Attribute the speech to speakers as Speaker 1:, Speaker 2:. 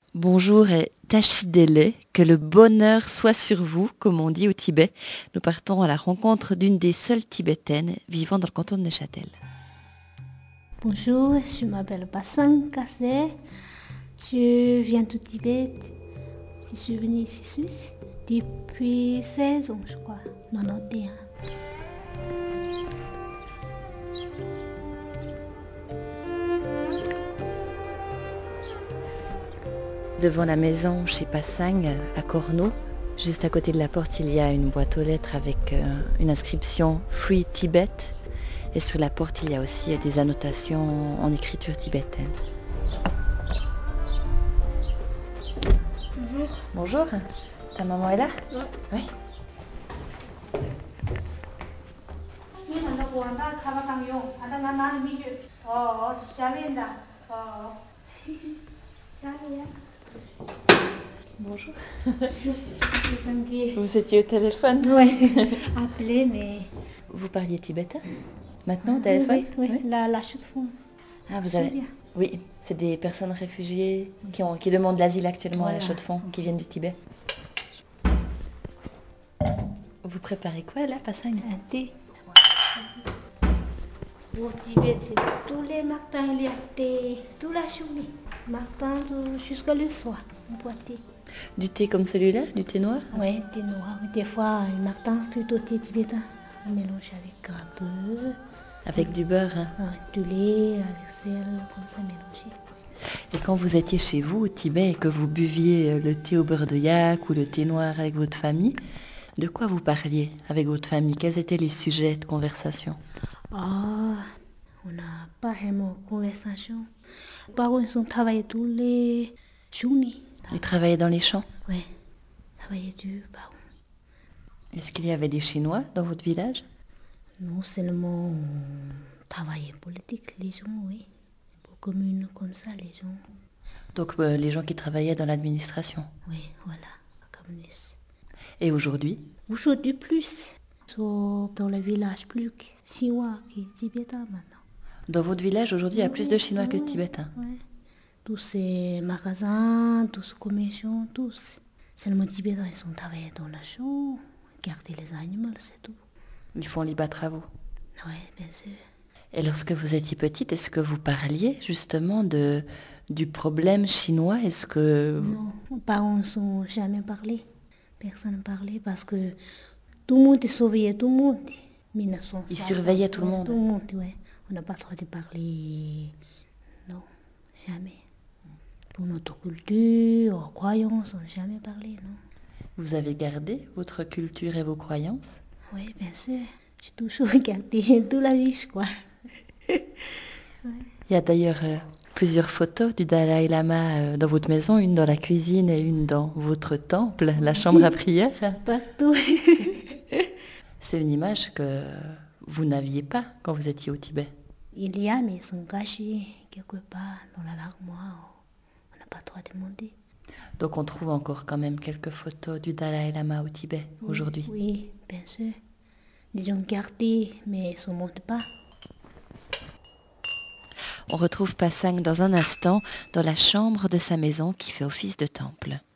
Speaker 1: Bonjour et Tachidele, que le bonheur soit sur vous, comme on dit au Tibet. Nous partons à la rencontre d'une des seules Tibétaines vivant dans le canton de Neuchâtel.
Speaker 2: Bonjour, je m'appelle Bassang Kassé. Je viens du Tibet. Je suis venue ici en Suisse depuis 16 ans, je crois, 91.
Speaker 1: Devant la maison chez Passang, à Corneau, juste à côté de la porte, il y a une boîte aux lettres avec une inscription Free Tibet. Et sur la porte, il y a aussi des annotations en écriture tibétaine.
Speaker 2: Bonjour.
Speaker 1: Bonjour, ta maman est là? Oui. Bonjour. Vous étiez au téléphone?
Speaker 2: Oui, appelé, mais...
Speaker 1: Vous parliez tibétain? Maintenant au téléphone?
Speaker 2: Oui, la chute fond.
Speaker 1: Ah, vous avez... Oui, c'est des personnes réfugiées qui demandent l'asile actuellement à la Chaux-de-Fonds, qui viennent du Tibet. Vous préparez quoi là, Passang?
Speaker 2: Un thé. Au Tibet, c'est tous les matins, il y a thé, toute la journée. Matin jusqu'à le soir, on boit thé.
Speaker 1: Du thé comme celui-là, du thé noir?
Speaker 2: Oui, thé noir. Des fois, le matin, plutôt thé tibétain. On mélange avec un peu.
Speaker 1: Avec du beurre, hein?
Speaker 2: Du lait, avec sel, comme ça mélangé.
Speaker 1: Et quand vous étiez chez vous au Tibet et que vous buviez le thé au beurre de yak ou le thé noir avec votre famille, de quoi vous parliez avec votre famille? Quels étaient les sujets de conversation?
Speaker 2: On n'a pas vraiment de conversation. Par contre, on travaillait tous les journées.
Speaker 1: Ils travaillaient dans les champs?
Speaker 2: Oui, travaillait dur, par contre.
Speaker 1: Est-ce qu'il y avait des Chinois dans votre village?
Speaker 2: Non seulement on travaillait politique, les gens, oui. Pour communes comme ça, les gens.
Speaker 1: Donc les gens qui travaillaient dans l'administration?
Speaker 2: Oui, voilà, communistes.
Speaker 1: Et aujourd'hui?
Speaker 2: Aujourd'hui plus. Sauf dans le village plus chinois que tibétains maintenant.
Speaker 1: Dans votre village aujourd'hui, il y a plus de Chinois que de Tibétains?
Speaker 2: Oui. Tous ces magasins, tous ces commerçants, tous. Seulement les Tibétains, ils sont travaillés dans la chambre, garder les animaux, c'est tout.
Speaker 1: Ils font les travaux.
Speaker 2: Oui, bien sûr.
Speaker 1: Et lorsque vous étiez petite, est-ce que vous parliez justement du problème chinois? Est-ce que...
Speaker 2: Non, nos parents ne sont jamais parlé. Personne ne parlait parce que tout le monde surveillait tout le monde. 1900.
Speaker 1: Ils surveillaient tout le monde?
Speaker 2: Tout le monde, oui. On n'a pas le droit de parler. Non, jamais. Pour notre culture, croyances, on n'a jamais parlé, non.
Speaker 1: Vous avez gardé votre culture et vos croyances?
Speaker 2: Oui, bien sûr. J'ai toujours gardé toute la vie, je crois.
Speaker 1: Ouais. Il y a d'ailleurs plusieurs photos du Dalai Lama dans votre maison, une dans la cuisine et une dans votre temple, la chambre à prière.
Speaker 2: Partout.
Speaker 1: C'est une image que vous n'aviez pas quand vous étiez au Tibet.
Speaker 2: Il y a, mais ils sont cachés quelque part dans l'armoire. On n'a pas le droit de demander.
Speaker 1: Donc on trouve encore quand même quelques photos du Dalai Lama au Tibet aujourd'hui.
Speaker 2: Oui, bien sûr. Ils ont gardé, mais ils ne montrent pas.
Speaker 1: On retrouve Passang dans un instant dans la chambre de sa maison qui fait office de temple.